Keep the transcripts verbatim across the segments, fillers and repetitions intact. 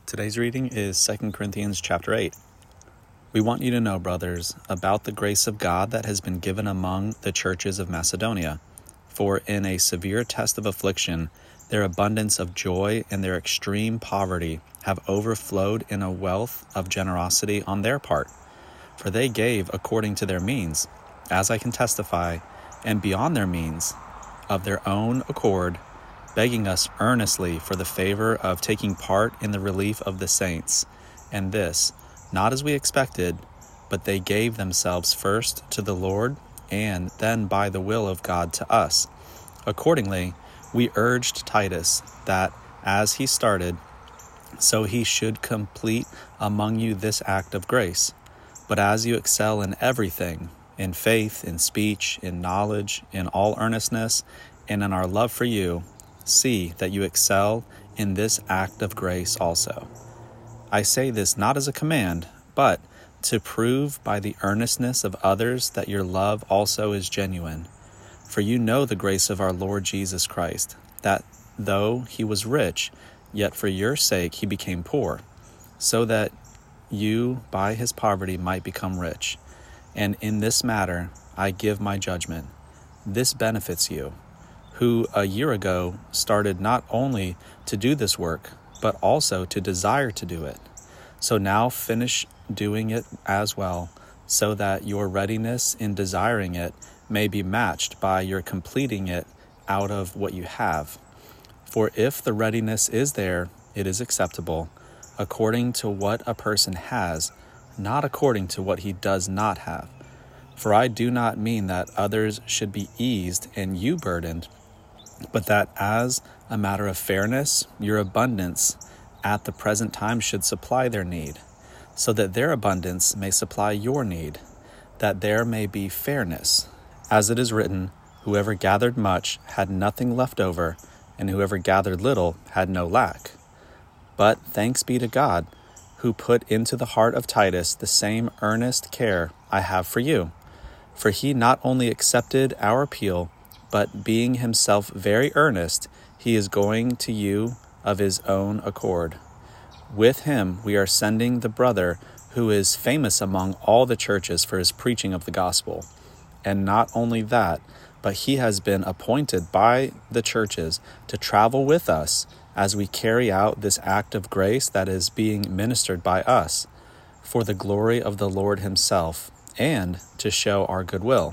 Today's reading is Second Corinthians chapter eight. We want you to know, brothers, about the grace of God that has been given among the churches of Macedonia. For in a severe test of affliction, their abundance of joy and their extreme poverty have overflowed in a wealth of generosity on their part. For they gave according to their means, as I can testify, and beyond their means, of their own accord, begging us earnestly for the favor of taking part in the relief of the saints. And this, not as we expected, but they gave themselves first to the Lord, and then by the will of God to us. Accordingly, we urged Titus that, as he started, so he should complete among you this act of grace. But as you excel in everything, in faith, in speech, in knowledge, in all earnestness, and in our love for you, see that you excel in this act of grace also. I say this not as a command, but to prove by the earnestness of others that your love also is genuine. For you know the grace of our Lord Jesus Christ, that though he was rich, yet for your sake he became poor, so that you by his poverty might become rich. And in this matter I give my judgment. This benefits you, who a year ago started not only to do this work, but also to desire to do it. So now finish doing it as well, so that your readiness in desiring it may be matched by your completing it out of what you have. For if the readiness is there, it is acceptable, according to what a person has, not according to what he does not have. For I do not mean that others should be eased and you burdened, but that as a matter of fairness, your abundance at the present time should supply their need, so that their abundance may supply your need, that there may be fairness. As it is written, whoever gathered much had nothing left over, and whoever gathered little had no lack. But thanks be to God, who put into the heart of Titus the same earnest care I have for you. For he not only accepted our appeal, but being himself very earnest, he is going to you of his own accord. With him we are sending the brother who is famous among all the churches for his preaching of the gospel. And not only that, but he has been appointed by the churches to travel with us as we carry out this act of grace that is being ministered by us, for the glory of the Lord himself, and to show our goodwill.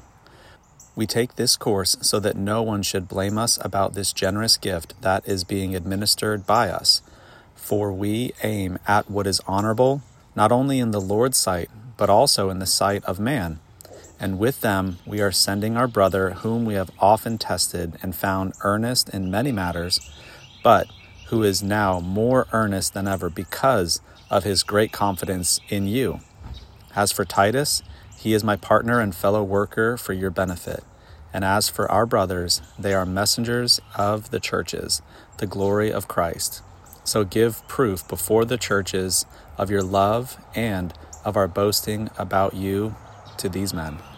We take this course so that no one should blame us about this generous gift that is being administered by us. For we aim at what is honorable, not only in the Lord's sight, but also in the sight of man. And with them we are sending our brother, whom we have often tested and found earnest in many matters, but who is now more earnest than ever because of his great confidence in you. As for Titus, he is my partner and fellow worker for your benefit. And as for our brothers, they are messengers of the churches, the glory of Christ. So give proof before the churches of your love and of our boasting about you to these men.